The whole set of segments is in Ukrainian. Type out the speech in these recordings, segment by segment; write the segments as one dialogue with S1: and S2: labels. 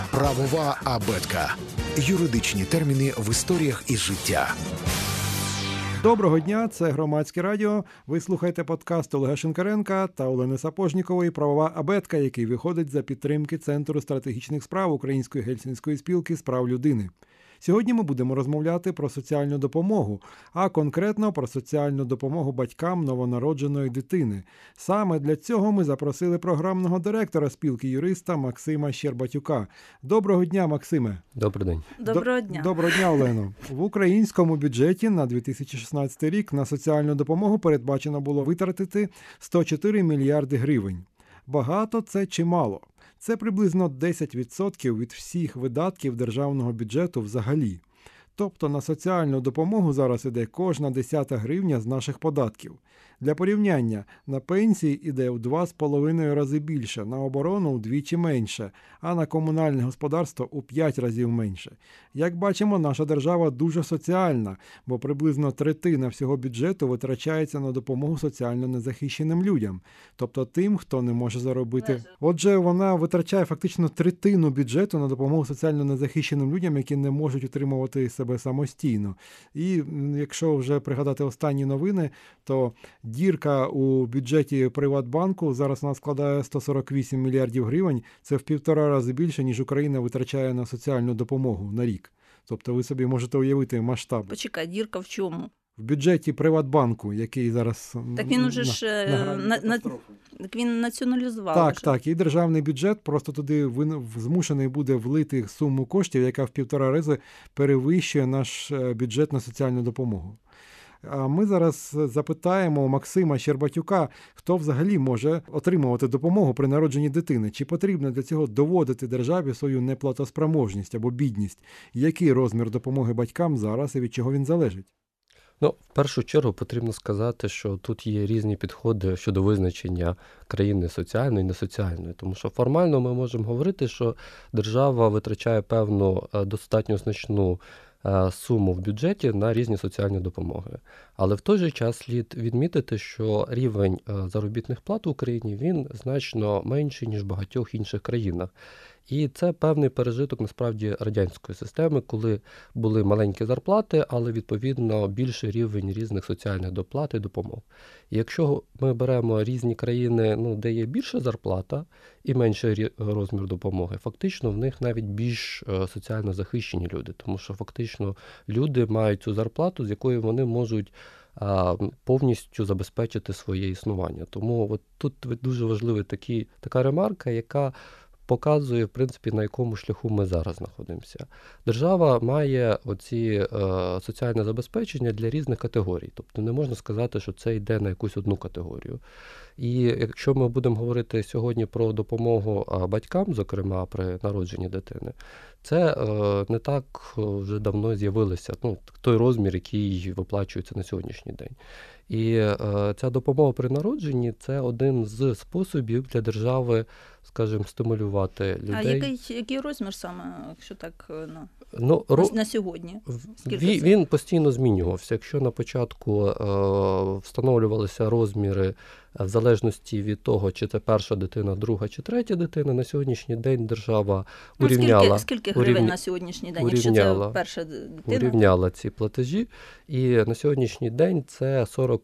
S1: Правова абетка. Юридичні терміни в історіях із життя.
S2: Доброго дня, це Громадське радіо. Ви слухаєте подкаст Олега Шинкаренка та Олени Сапожнікової «Правова абетка», який виходить за підтримки Центру стратегічних справ Української гельсінської спілки з прав людини. Сьогодні ми будемо розмовляти про соціальну допомогу, а конкретно про соціальну допомогу батькам новонародженої дитини. Саме для цього ми запросили програмного директора спілки юриста Максима Щербатюка. Доброго дня, Максиме.
S3: Добрий день.
S4: Доброго дня.
S2: Доброго дня, Олено. В українському бюджеті на 2016 рік на соціальну допомогу передбачено було витратити 104 мільярди гривень. Багато це чи мало? Це приблизно 10% від всіх видатків державного бюджету взагалі. Тобто на соціальну допомогу зараз іде кожна 10 гривня з наших податків. Для порівняння, на пенсії іде в 2,5 рази більше, на оборону вдвічі менше, а на комунальне господарство у 5 разів менше. Як бачимо, наша держава дуже соціальна, бо приблизно третина всього бюджету витрачається на допомогу соціально незахищеним людям, тобто тим, хто не може заробити. Отже, вона витрачає фактично третину бюджету на допомогу соціально незахищеним людям, які не можуть утримувати себе самостійно. І якщо вже пригадати останні новини, то дірка у бюджеті Приватбанку зараз вона складає 148 мільярдів гривень. Це в 1,5 рази більше, ніж Україна витрачає на соціальну допомогу на рік. Тобто ви собі можете уявити масштаб.
S4: Почекай, дірка в чому?
S2: В бюджеті Приватбанку, який зараз...
S4: Так він уже так він націоналізував.
S2: Так. І державний бюджет просто туди змушений буде влити суму коштів, яка в 1,5 рази перевищує наш бюджет на соціальну допомогу. А ми зараз запитаємо Максима Щербатюка, хто взагалі може отримувати допомогу при народженні дитини. Чи потрібно для цього доводити державі свою неплатоспроможність або бідність? Який розмір допомоги батькам зараз і від чого він залежить?
S3: В першу чергу потрібно сказати, що тут є різні підходи щодо визначення країни соціальної і несоціальної. Тому що формально ми можемо говорити, що держава витрачає певну достатньо значну суму в бюджеті на різні соціальні допомоги. Але в той же час слід відмітити, що рівень заробітних плат в Україні, він значно менший, ніж в багатьох інших країнах. І це певний пережиток, насправді, радянської системи, коли були маленькі зарплати, але, відповідно, більший рівень різних соціальних доплат і допомог. І якщо ми беремо різні країни, де є більша зарплата і менший розмір допомоги, фактично в них навіть більш соціально захищені люди, тому що фактично люди мають цю зарплату, з якої вони можуть повністю забезпечити своє існування. Тому тут дуже важлива така ремарка, яка показує, в принципі, на якому шляху ми зараз знаходимося. Держава має оці соціальне забезпечення для різних категорій. Тобто не можна сказати, що це йде на якусь одну категорію. І якщо ми будемо говорити сьогодні про допомогу батькам, зокрема при народженні дитини, це не так вже давно з'явилося, той розмір, який виплачується на сьогоднішній день. І ця допомога при народженні – це один з способів для держави, скажімо, стимулювати людей.
S4: А який розмір саме, якщо так, на сьогодні?
S3: Він постійно змінювався. Якщо на початку встановлювалися розміри в залежності від того, чи це перша дитина, друга чи третя дитина, на сьогоднішній день держава урівняла.
S4: Скільки гривень на сьогоднішній день, якщо це перша дитина?
S3: Урівняла ці платежі. І на сьогоднішній день це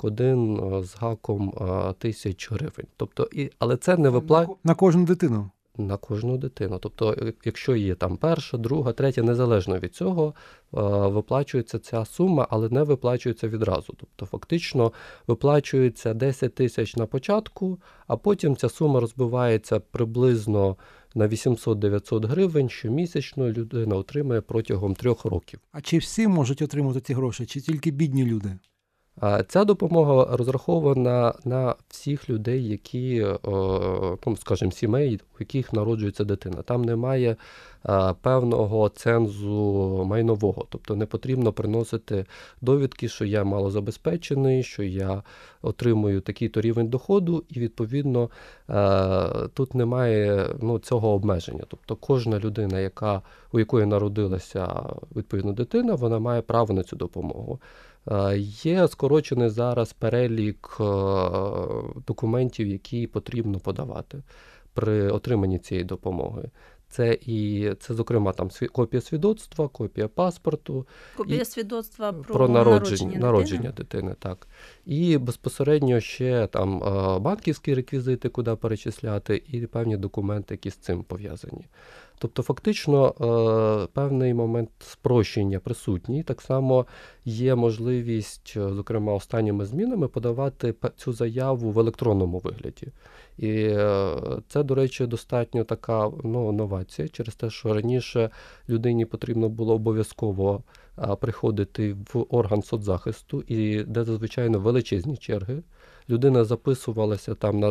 S3: 41 з гаком тисяч гривень. Тобто, але це не виплачується...
S2: На кожну дитину?
S3: На кожну дитину. Тобто, якщо є там перша, друга, третя, незалежно від цього, виплачується ця сума, але не виплачується відразу. Тобто, фактично, виплачується 10 тисяч на початку, а потім ця сума розбивається приблизно на 800-900 гривень щомісячно людина отримає протягом 3 років. А
S2: чи всі можуть отримати ці гроші, чи тільки бідні люди?
S3: Ця допомога розрахована на всіх людей, які, скажімо, сімей, у яких народжується дитина. Там немає певного цензу майнового. Тобто не потрібно приносити довідки, що я малозабезпечений, що я отримую такий-то рівень доходу, і, відповідно, тут немає цього обмеження. Тобто кожна людина, у якої народилася, відповідно, дитина, вона має право на цю допомогу. Є скорочений зараз перелік документів, які потрібно подавати при отриманні цієї допомоги. Це, зокрема, там копія свідоцтва, копія паспорту.
S4: Копія свідоцтва про народження
S3: дитини, так. І безпосередньо ще там банківські реквізити, куди перечисляти, і певні документи, які з цим пов'язані. Тобто, фактично, певний момент спрощення присутній. Так само є можливість, зокрема, останніми змінами подавати цю заяву в електронному вигляді. І це, до речі, достатньо така новація, через те, що раніше людині потрібно було обов'язково приходити в орган соцзахисту, і де зазвичай величезні черги. Людина записувалася там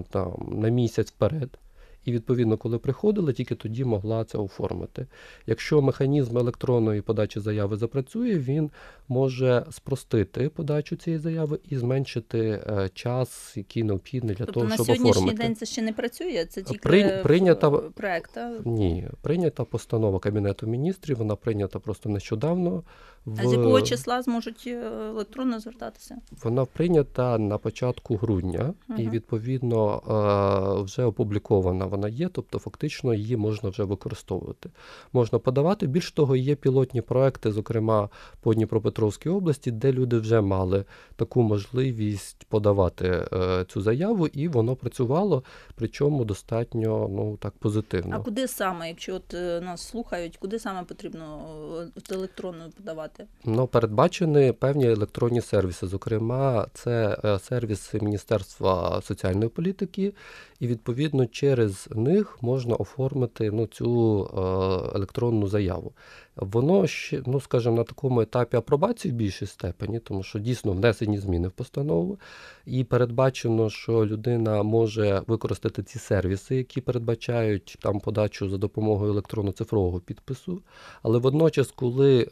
S3: на місяць вперед. І, відповідно, коли приходили, тільки тоді могла це оформити. Якщо механізм електронної подачі заяви запрацює, він може спростити подачу цієї заяви і зменшити час, який необхідний для того, щоб оформити.
S4: Тобто на сьогоднішній день це ще не працює? Це тільки проект?
S3: Ні. Прийнята постанова Кабінету міністрів, вона прийнята просто нещодавно.
S4: А з якого числа зможуть електронно звертатися?
S3: Вона прийнята на початку грудня, і, відповідно, вже опублікована вона є, тобто фактично її можна вже використовувати. Можна подавати. Більш того, є пілотні проекти, зокрема по Дніпропетровській області, де люди вже мали таку можливість подавати цю заяву, і воно працювало, причому достатньо так позитивно.
S4: А куди саме, якщо нас слухають, куди саме потрібно електронно подавати?
S3: Передбачені певні електронні сервіси. Зокрема, це сервіси Міністерства соціальної політики, і, відповідно, через них можна оформити цю електронну заяву. Воно ще, скажімо, на такому етапі апробації в більшій степені, тому що дійсно внесені зміни в постанову, і передбачено, що людина може використати ці сервіси, які передбачають там подачу за допомогою електронно-цифрового підпису, але водночас, коли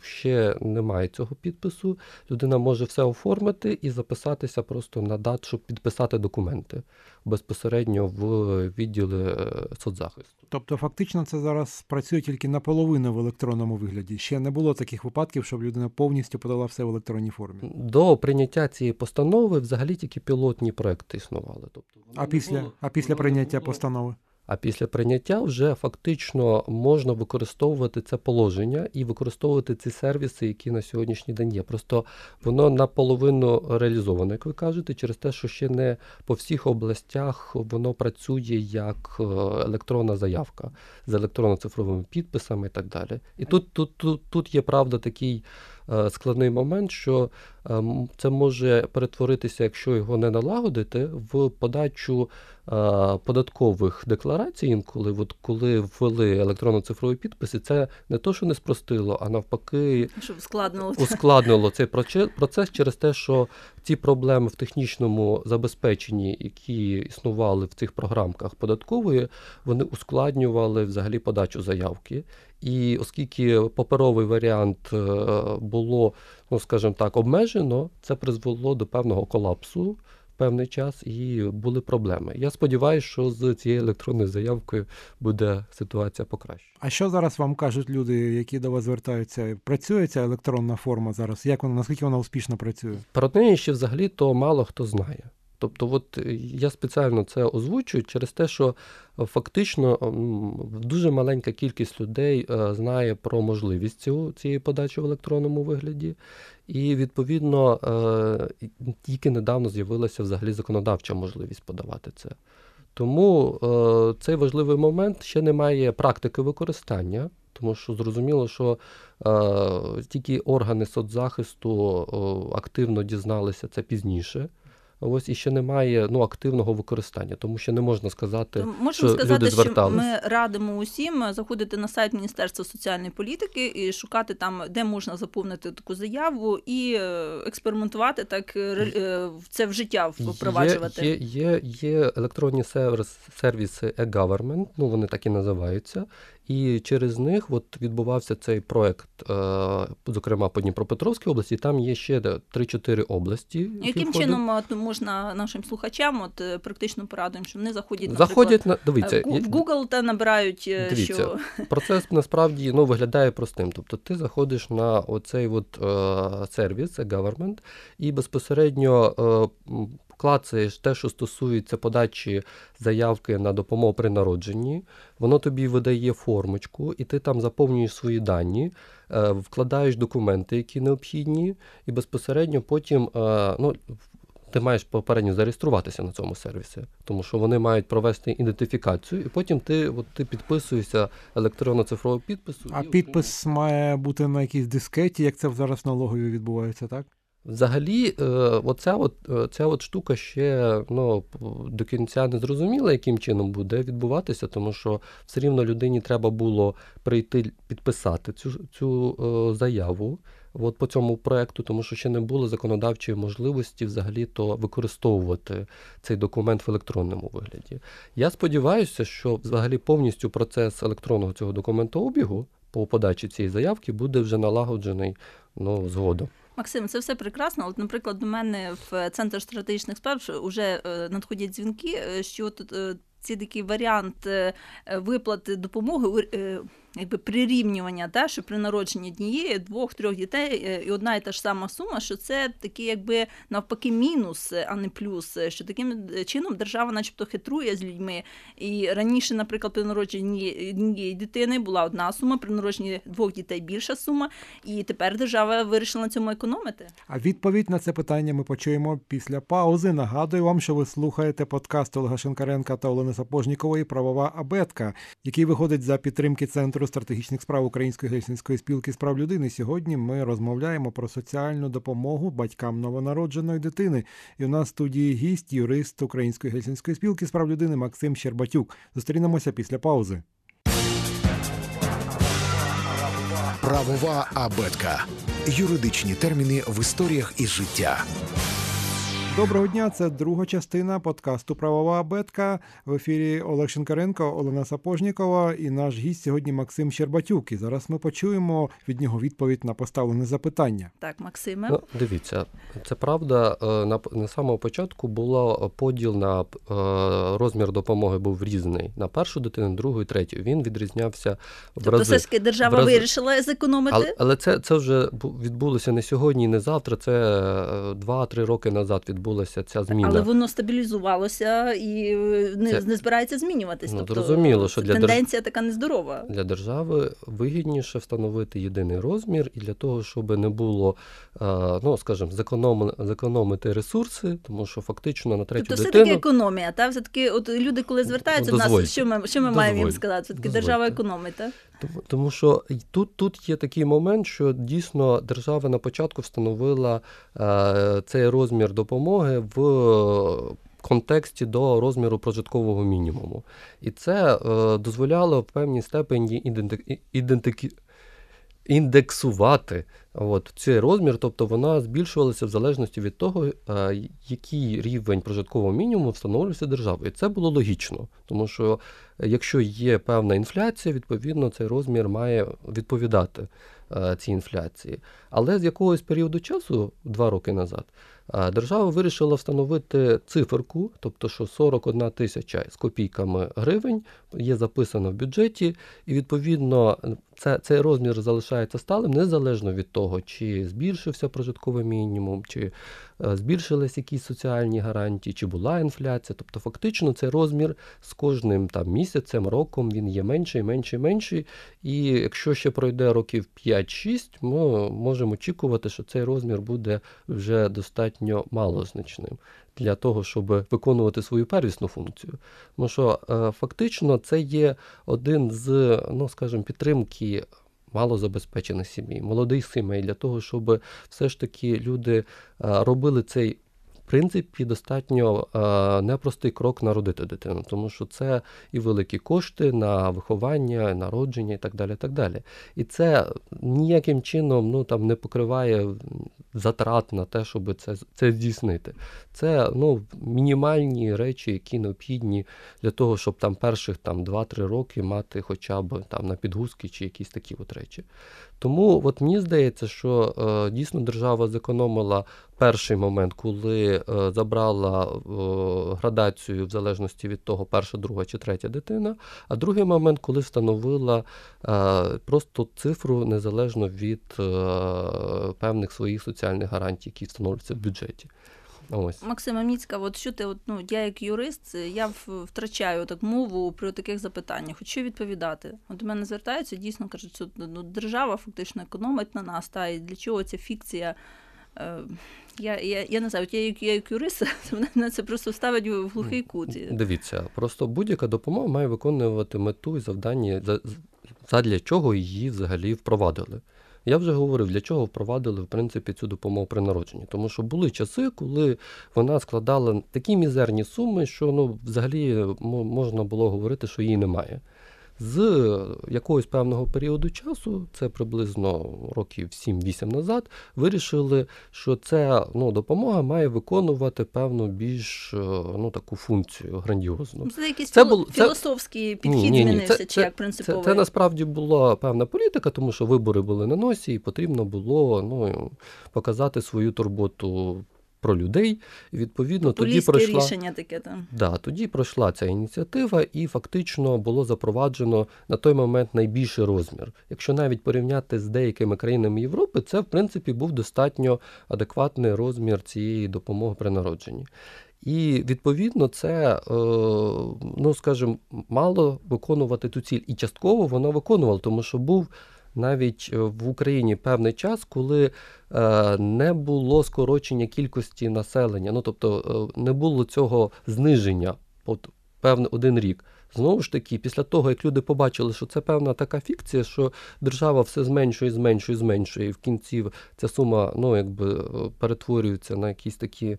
S3: ще немає цього підпису, людина може все оформити і записатися просто на дату, щоб підписати документи безпосередньо в відділі соцзахисту.
S2: Тобто фактично це зараз працює тільки наполовину в електронному вигляді? Ще не було таких випадків, щоб людина повністю подала все в електронній формі?
S3: До прийняття цієї постанови взагалі тільки пілотні проекти існували. Тобто,
S2: а після прийняття постанови?
S3: А після прийняття вже фактично можна використовувати це положення і використовувати ці сервіси, які на сьогоднішній день є. Просто воно наполовину реалізовано, як ви кажете, через те, що ще не по всіх областях воно працює як електронна заявка з електронно-цифровими підписами і так далі. І тут є, правда, такий складний момент, що це може перетворитися, якщо його не налагодити, в подачу податкових декларацій інколи, коли ввели електронно-цифрові підписи, це не то, що не спростило, а навпаки ускладнило цей процес через те, що ці проблеми в технічному забезпеченні, які існували в цих програмках податкової, вони ускладнювали взагалі подачу заявки. І оскільки паперовий варіант було, скажімо так, обмежено, це призвело до певного колапсу в певний час і були проблеми. Я сподіваюся, що з цією електронною заявкою буде ситуація покращена.
S2: А що зараз вам кажуть люди, які до вас звертаються? Працює ця електронна форма зараз? Наскільки вона успішно працює?
S3: Про неї ще взагалі-то мало хто знає. Тобто я спеціально це озвучую через те, що фактично дуже маленька кількість людей знає про можливість цієї подачі в електронному вигляді. І, відповідно, тільки недавно з'явилася взагалі законодавча можливість подавати це. Тому цей важливий момент ще не має практики використання, тому що зрозуміло, що тільки органи соцзахисту активно дізналися це пізніше. І ще немає активного використання, тому що не можна сказати, що люди зверталися.
S4: Що ми радимо усім заходити на сайт Міністерства соціальної політики і шукати там, де можна заповнити таку заяву і експериментувати, так це в життя впроваджувати.
S3: Є електронні сервіси e-government, вони так і називаються. І через них відбувався цей проект, зокрема по Дніпропетровській області, там є ще 3-4 області.
S4: Яким чином можна нашим слухачам практично порадуємо, що вони заходять в Google та набирають, що...
S3: Процес насправді виглядає простим. Тобто ти заходиш на оцей сервіс, e-government, і безпосередньо вклацаєш те, що стосується подачі заявки на допомогу при народженні, воно тобі видає формочку, і ти там заповнюєш свої дані, вкладаєш документи, які необхідні, і безпосередньо потім, ти маєш попередньо зареєструватися на цьому сервісі, тому що вони мають провести ідентифікацію, і потім ти підписуєшся електронно-цифрового підпису.
S2: А підпис має бути на якійсь дискеті, як це зараз налогові відбувається, так?
S3: Взагалі, ця штука ще до кінця не зрозуміла, яким чином буде відбуватися, тому що все рівно людині треба було прийти підписати цю заяву по цьому проекту, тому що ще не було законодавчої можливості взагалі-то використовувати цей документ в електронному вигляді. Я сподіваюся, що взагалі повністю процес електронного цього документообігу по подачі цієї заявки буде вже налагоджений згодом.
S4: Максим, це все прекрасно. От, наприклад, до мене в Центр стратегічних справ вже надходять дзвінки, що тут цей такий варіант виплати допомоги, прирівнювання, що при народженні однієї, 2-3 дітей і одна і та ж сама сума, що це такий навпаки мінус, а не плюс, що таким чином держава начебто хитрує з людьми. І раніше, наприклад, при народженні однієї дитини була одна сума, при народженні 2 дітей більша сума, і тепер держава вирішила на цьому економити.
S2: А відповідь на це питання ми почуємо після паузи. Нагадую вам, що ви слухаєте подкаст Олега Шинкаренка та Олени Сапожнікової «Правова абетка», який виходить за підтримки Центру стратегічних справ Української Гельсінської спілки з прав людини. Сьогодні ми розмовляємо про соціальну допомогу батькам новонародженої дитини. І у нас в студії гість, юрист Української Гельсінської спілки з прав людини Максим Щербатюк. Зустрінемося після паузи.
S1: Правова абетка. Юридичні терміни в історіях із життя.
S2: Доброго дня, це друга частина подкасту «Правова абетка». В ефірі Олег Шинкаренко, Олена Сапожнікова і наш гість сьогодні Максим Щербатюк. І зараз ми почуємо від нього відповідь на поставлене запитання.
S4: Так, Максиме.
S3: Дивіться, це правда, на самого початку було поділ на розмір допомоги був різний. На першу дитину, другу і третю. Він відрізнявся в рази.
S4: Тобто все ж таки держава вирішила зекономити?
S3: Але це вже відбулося не сьогодні і не завтра, це 2-3 роки назад відбулося ця зміна.
S4: Але воно стабілізувалося і не збирається змінюватись. Тобто
S3: зрозуміло, що
S4: тенденція така нездорова.
S3: Для держави вигідніше встановити єдиний розмір і для того, щоб не було, зекономити ресурси, тому що фактично на третю дитину...
S4: Тобто все-таки економія, та? Все-таки от люди, коли звертаються до нас, що ми маємо їм сказати? Все-таки держава економить, так?
S3: Тому що тут є такий момент, що дійсно держава на початку встановила цей розмір допомоги в контексті до розміру прожиткового мінімуму. І це дозволяло в певній степені індексувати цей розмір, тобто вона збільшувалася в залежності від того, який рівень прожиткового мінімуму встановлювався державою. І це було логічно, тому що якщо є певна інфляція, відповідно цей розмір має відповідати цій інфляції. Але з якогось періоду часу, 2 роки назад, держава вирішила встановити циферку, тобто що 41 тисяча з копійками гривень є записано в бюджеті, і відповідно цей розмір залишається сталим, незалежно від того, чи збільшився прожитковий мінімум, чи збільшились якісь соціальні гарантії, чи була інфляція. Тобто фактично цей розмір з кожним місяцем, роком він є менший, менший, менший. І якщо ще пройде років 5-6, ми можемо очікувати, що цей розмір буде вже достатньо малозначним для того, щоб виконувати свою первісну функцію. Тому що фактично це є один з, підтримки малозабезпечених сімей, молодих сімей, для того, щоб все ж таки люди робили цей, в принципі, достатньо непростий крок народити дитину, тому що це і великі кошти на виховання, народження і так далі, так далі. І це ніяким чином не покриває затрат на те, щоб це здійснити. Це мінімальні речі, які необхідні для того, щоб перших 2-3 роки мати хоча б на підгузки чи якісь такі речі. Тому мені здається, що дійсно держава зекономила перший момент, коли забрала градацію в залежності від того, перша, друга чи третя дитина, а другий момент, коли встановила просто цифру незалежно від певних своїх соціальних гарантій, які встановлюються в бюджеті. Ось.
S4: Максима Міцька, от що ти, я як юрист, я втрачаю так мову при таких запитаннях. От що відповідати? От до мене звертаються, дійсно кажуть, що держава фактично економить на нас, і для чого ця фікція? Я не знаю, я як юрист, мене це просто ставить в глухий кут.
S3: Дивіться, просто будь-яка допомога має виконувати мету і завдання, задля чого її взагалі впровадили. Я вже говорив, для чого впровадили, в принципі, цю допомогу при народженні. Тому що були часи, коли вона складала такі мізерні суми, що взагалі можна було говорити, що її немає. З якогось певного періоду часу, це приблизно років 7-8 назад, вирішили, що ця допомога має виконувати певну більш таку функцію грандіозну.
S4: Це якийсь філософський підхід змінився, чи як принциповий?
S3: Це насправді була певна політика, тому що вибори були на носі, і потрібно було показати свою турботу про людей, і відповідно тоді пройшла
S4: рішення таке там.
S3: Да, тоді пройшла ця ініціатива, і фактично було запроваджено на той момент найбільший розмір. Якщо навіть порівняти з деякими країнами Європи, це в принципі був достатньо адекватний розмір цієї допомоги при народженні. І відповідно це, скажімо, мало виконувати ту ціль. І частково воно виконувало, тому що був навіть в Україні певний час, коли не було скорочення кількості населення, тобто не було цього зниження певний один рік. Знову ж таки, після того, як люди побачили, що це певна така фікція, що держава все зменшує, і в кінці ця сума, перетворюється на якісь такі,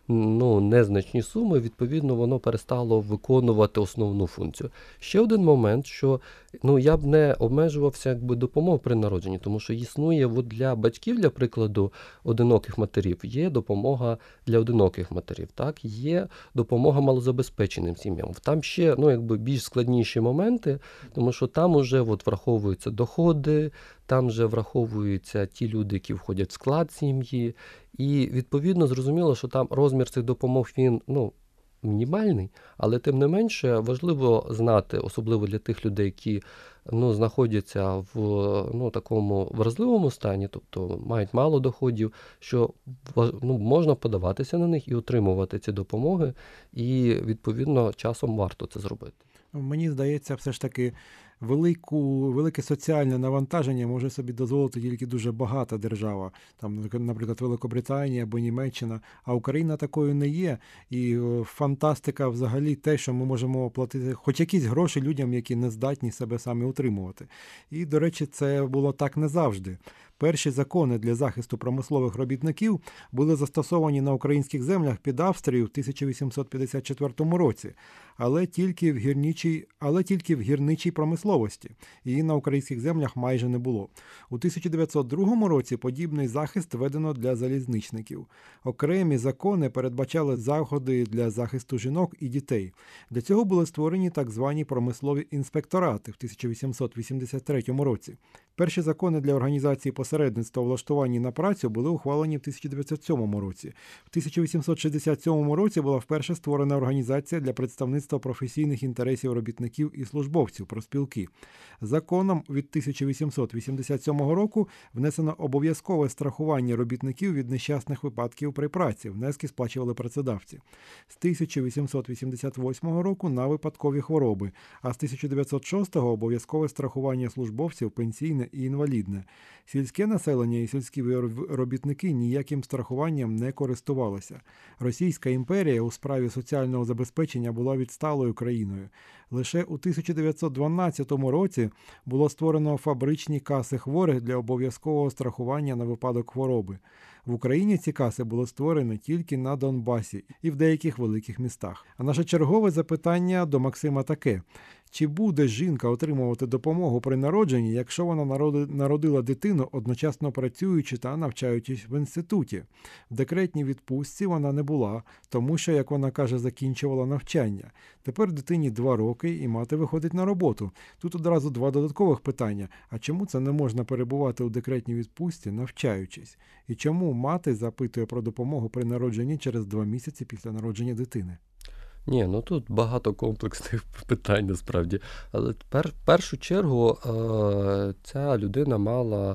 S3: незначні суми, відповідно, воно перестало виконувати основну функцію. Ще один момент, що я б не обмежувався допомогою при народженні, тому що існує для батьків, для прикладу, одиноких матерів, є допомога для одиноких матерів, так? Є допомога малозабезпеченим сім'ям. Там ще більш складніші моменти, тому що там уже враховуються доходи, там вже враховуються ті люди, які входять в склад сім'ї, і відповідно зрозуміло, що там розмір цих допомог, він мінімальний, але тим не менше важливо знати, особливо для тих людей, які знаходяться в такому вразливому стані, тобто мають мало доходів, що можна подаватися на них і отримувати ці допомоги, і відповідно часом варто це зробити.
S2: Мені здається, все ж таки велике соціальне навантаження може собі дозволити тільки дуже багата держава, там, наприклад, Великобританія або Німеччина, а Україна такою не є. І фантастика взагалі те, що ми можемо платити хоч якісь гроші людям, які не здатні себе самі утримувати. І, до речі, це було так не завжди. Перші закони для захисту промислових робітників були застосовані на українських землях під Австрією в 1854 році, але тільки в гірничій промисловості. Її на українських землях майже не було. У 1902 році подібний захист введено для залізничників. Окремі закони передбачали заходи для захисту жінок і дітей. Для цього були створені так звані промислові інспекторати в 1883 році. Перші закони для організації посередництва у влаштуванні на працю були ухвалені в 1907 році. В 1867 році була вперше створена організація для представництва професійних інтересів робітників і службовців, профспілки. Законом від 1887 року внесено обов'язкове страхування робітників від нещасних випадків при праці, внески сплачували працедавці. З 1888 року на випадкові хвороби, а з 1906 обов'язкове страхування службовців пенсійне і інвалідне. Сільське населення і сільські робітники ніяким страхуванням не користувалися. Російська імперія у справі соціального забезпечення була відсталою країною. Лише у 1912 році було створено фабричні каси хворих для обов'язкового страхування на випадок хвороби. В Україні ці каси були створені тільки на Донбасі і в деяких великих містах. А наше чергове запитання до Максима таке. Чи буде жінка отримувати допомогу при народженні, якщо вона народила дитину, одночасно працюючи та навчаючись в інституті? В декретній відпустці вона не була, тому що, як вона каже, закінчувала навчання. Тепер дитині 2 роки і мати виходить на роботу. Тут одразу 2 додаткових питання. А чому це не можна перебувати у декретній відпустці, навчаючись? І чому мати запитує про допомогу при народженні через 2 місяці після народження дитини?
S3: Ні, тут багато комплексних питань насправді. Але в першу чергу ця людина мала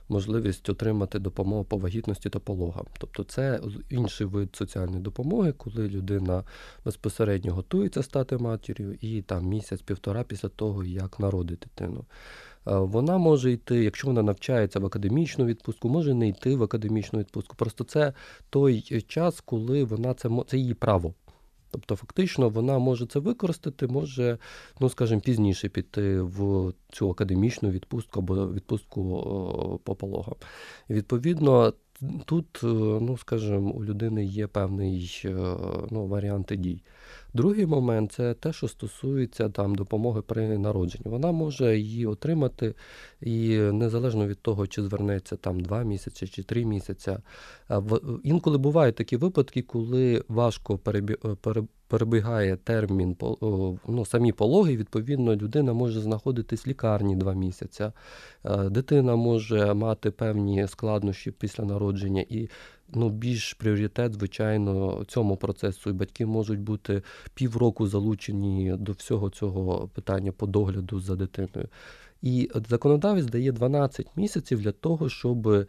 S3: можливість отримати допомогу по вагітності та пологам. Тобто це інший вид соціальної допомоги, коли людина безпосередньо готується стати матір'ю і там місяць-півтора після того, як народить дитину. Вона може йти, якщо вона навчається в академічну відпустку, може не йти в академічну відпустку. Просто це той час, коли вона це її право. Тобто фактично вона може це використати, може, скажімо, пізніше піти в цю академічну відпустку або відпустку по пологам. І відповідно, тут, скажімо, у людини є певний варіанти дій. Другий момент – це те, що стосується допомоги при народженні. Вона може її отримати і незалежно від того, чи звернеться 2 місяці чи 3 місяці. Інколи бувають такі випадки, коли важко перебігає термін самі пологи, відповідно, людина може знаходитись в лікарні 2 місяці. Дитина може мати певні складнощі після народження і більш пріоритет, звичайно, цьому процесу. І батьки можуть бути півроку залучені до всього цього питання по догляду за дитиною. І законодавець дає 12 місяців для того, щоб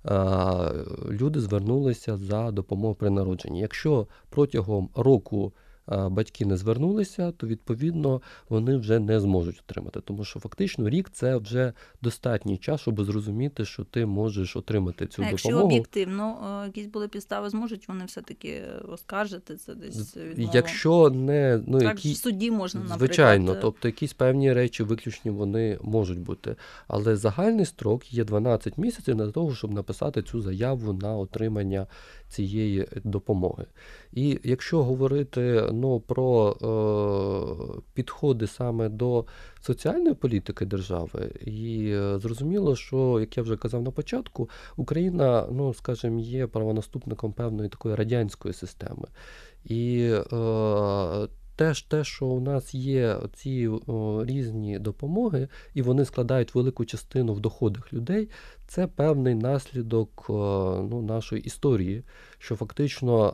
S3: люди звернулися за допомогою при народженні. Якщо протягом року батьки не звернулися, то, відповідно, вони вже не зможуть отримати. Тому що фактично рік – це вже достатній час, щоб зрозуміти, що ти можеш отримати цю допомогу.
S4: Якщо об'єктивно якісь були підстави, зможуть вони все-таки оскаржити це десь відмову?
S3: Якщо не...
S4: Так, в суді можна, наприклад.
S3: Звичайно, тобто якісь певні речі виключні вони можуть бути. Але загальний строк є 12 місяців для того, щоб написати цю заяву на отримання цієї допомоги. І якщо говорити про підходи саме до соціальної політики держави, і зрозуміло, що, як я вже казав на початку, Україна, скажімо, є правонаступником певної такої радянської системи. І те, що у нас є ці різні допомоги, і вони складають велику частину в доходах людей, це певний наслідок нашої історії, що фактично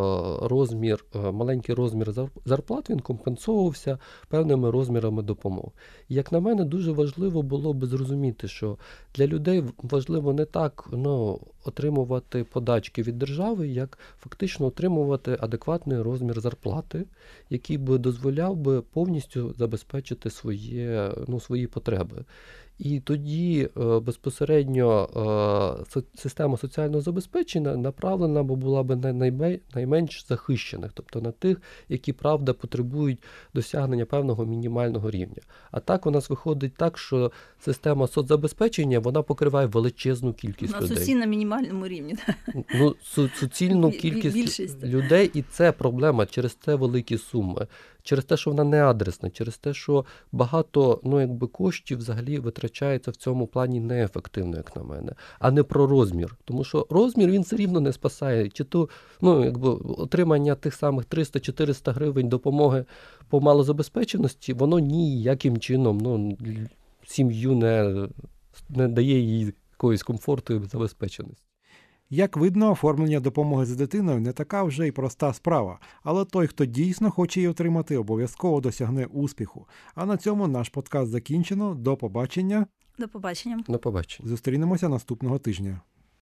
S3: маленький розмір зарплат, він компенсовувався певними розмірами допомог. І, як на мене, дуже важливо було би зрозуміти, що для людей важливо не так отримувати подачки від держави, як фактично отримувати адекватний розмір зарплати, який би дозволяв би повністю забезпечити свої потреби. І тоді безпосередньо система соціального забезпечення направлена була б на найменш захищених, тобто на тих, які, правда, потребують досягнення певного мінімального рівня. А так у нас виходить так, що система соцзабезпечення, вона покриває величезну кількість людей.
S4: У нас усі на мінімальному рівні.
S3: Суцільну кількість людей, і це проблема, через це великі суми. Через те, що вона не адресна, через те, що багато коштів взагалі витрачається в цьому плані неефективно, як на мене, а не про розмір. Тому що розмір, він все рівно не спасає. Чи то отримання тих самих 300-400 гривень допомоги по малозабезпеченості, воно ніяким чином сім'ю не дає їй якоїсь комфорту і забезпеченості.
S2: Як видно, оформлення допомоги за дитиною не така вже й проста справа, але той, хто дійсно хоче її отримати, обов'язково досягне успіху. А на цьому наш подкаст закінчено. До побачення.
S4: До побачення.
S3: До побачення.
S2: Зустрінемося наступного тижня.